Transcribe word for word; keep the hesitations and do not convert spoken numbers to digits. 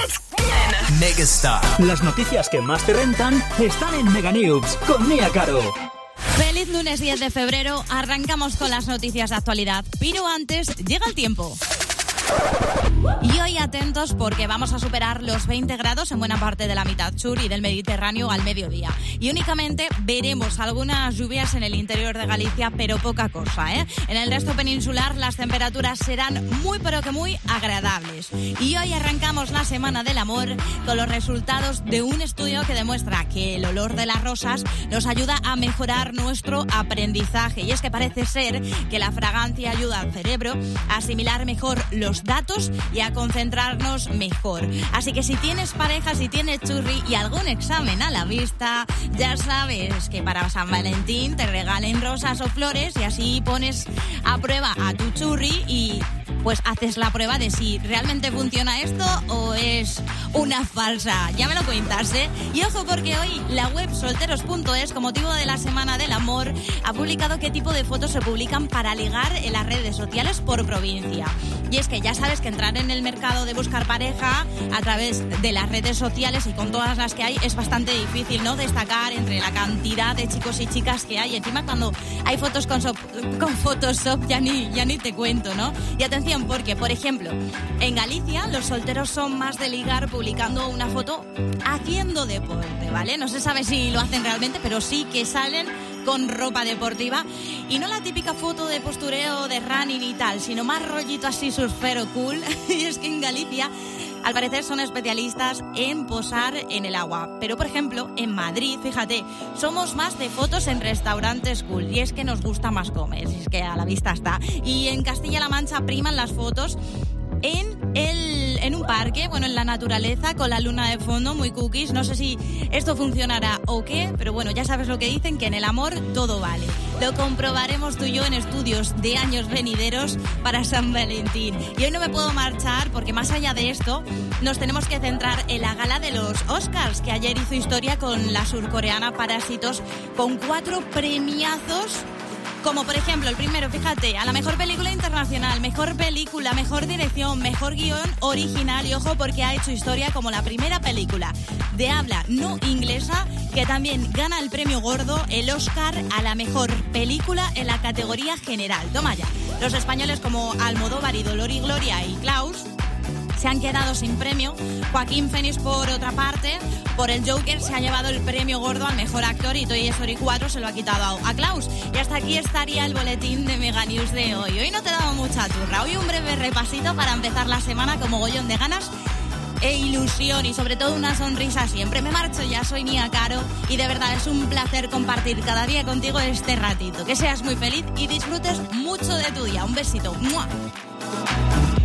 Megastar. Las noticias que más te rentan están en Mega News con Nia Caro. Feliz lunes diez de febrero, arrancamos con las noticias de actualidad, pero antes llega el tiempo. Y hoy atentos porque vamos a superar los veinte grados en buena parte de la mitad sur y del Mediterráneo al mediodía. Y únicamente veremos algunas lluvias en el interior de Galicia, pero poca cosa, ¿eh? En el resto peninsular las temperaturas serán muy pero que muy agradables. Y hoy arrancamos la Semana del Amor con los resultados de un estudio que demuestra que el olor de las rosas nos ayuda a mejorar nuestro aprendizaje. Y es que parece ser que la fragancia ayuda al cerebro a asimilar mejor los datos y a concentrarnos mejor. Así que si tienes pareja, si tienes churri y algún examen a la vista, ya sabes que para San Valentín te regalen rosas o flores y así pones a prueba a tu churri y pues haces la prueba de si realmente funciona esto o es una falsa. Ya me lo cuentas, ¿eh? Y ojo porque hoy la web solteros punto es, con motivo de la Semana del Amor, ha publicado qué tipo de fotos se publican para ligar en las redes sociales por provincia. Y es que ya sabes que entrar en el mercado de buscar pareja a través de las redes sociales y con todas las que hay es bastante difícil, ¿no? Destacar entre la cantidad de chicos y chicas que hay. Encima cuando hay fotos con, so- con Photoshop ya ni, ya ni te cuento, ¿no? Y atención, porque, por ejemplo, en Galicia los solteros son más de ligar publicando una foto haciendo deporte, ¿vale? No se sabe si lo hacen realmente, pero sí que salen con ropa deportiva y no la típica foto de postureo de running y tal, sino más rollito así surfero cool. Y es que en Galicia al parecer son especialistas en posar en el agua. Pero, por ejemplo, en Madrid, fíjate, somos más de fotos en restaurantes cool. Y es que nos gusta más comer, es que a la vista está. Y en Castilla-La Mancha priman las fotos en el en un parque, bueno, en la naturaleza, con la luna de fondo, muy cookies. No sé si esto funcionará o qué, pero bueno, ya sabes lo que dicen, que en el amor todo vale. Lo comprobaremos tú y yo en estudios de años venideros para San Valentín. Y hoy no me puedo marchar porque más allá de esto nos tenemos que centrar en la gala de los Oscars, que ayer hizo historia con la surcoreana Parásitos, con cuatro premiazos. Como por ejemplo, el primero, fíjate, a la mejor película internacional, mejor película, mejor dirección, mejor guión original. Y ojo porque ha hecho historia como la primera película de habla no inglesa que también gana el premio gordo, el Oscar a la mejor película en la categoría general. Toma ya. Los españoles como Almodóvar y Dolor y Gloria y Klaus se han quedado sin premio. Joaquín Phoenix, por otra parte, por el Joker se ha llevado el premio gordo al mejor actor y Toy Story cuatro se lo ha quitado a Klaus. Y hasta aquí estaría el boletín de Mega News de hoy. Hoy no te he dado mucha turra, hoy un breve repasito para empezar la semana con mogollón de ganas e ilusión y sobre todo una sonrisa siempre. Me marcho ya, soy Nia Caro y de verdad es un placer compartir cada día contigo este ratito. Que seas muy feliz y disfrutes mucho de tu día. Un besito. ¡Mua!